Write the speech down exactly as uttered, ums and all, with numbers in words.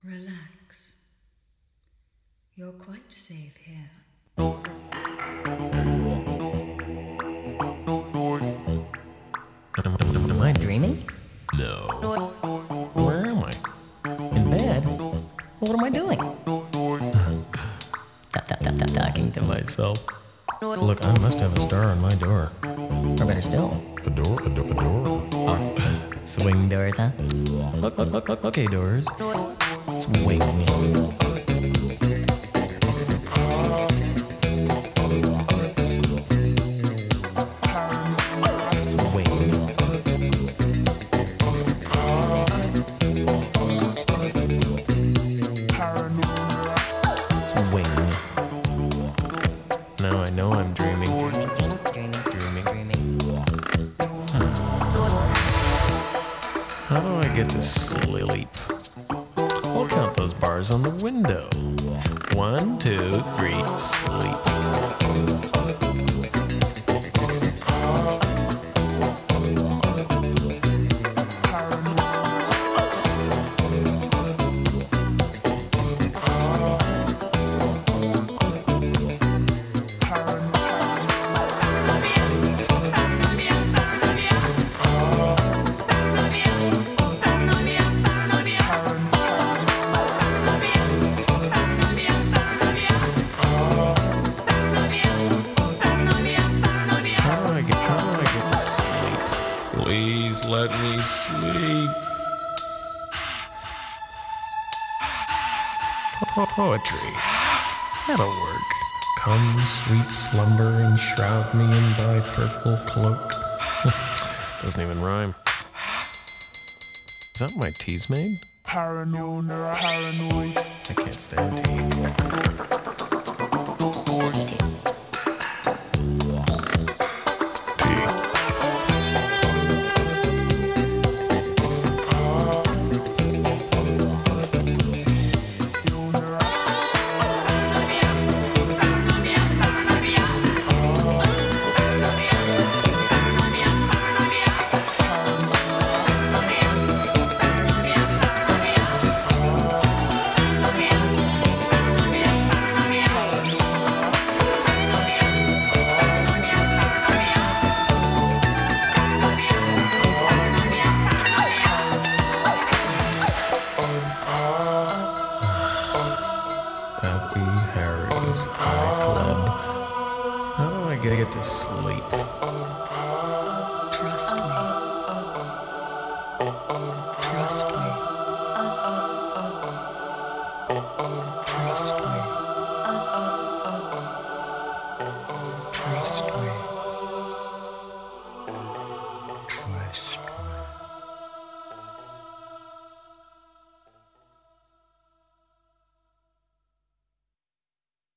Relax. You're quite safe here. Am, am, am I dreaming? No. Where am I? In bed? What am I doing? Tap, tap, tap, tap, talking to myself. Look, I must have a star on my door. Or better still, A door? A, do- a door? swing doors, huh? O- o- o- Okay, doors. Swing. Swing. Swing. Now I know I'm dreaming. Dreaming, dreaming, dreaming. How do I get to sleep? I'll count those bars on the window. One, two, three, sleep. How do I get, how do I get to sleep? Please let me sleep. Po- Poetry. That'll work. Come, sweet slumber, and shroud me in thy purple cloak. Doesn't even rhyme. Is that my tea's made? Paranoid, paranoid. I can't stand tea. Tea. Happy Harry's High Club. How do I get, get to sleep? Trust me. Trust me. Trust me. Trust me. Trust me.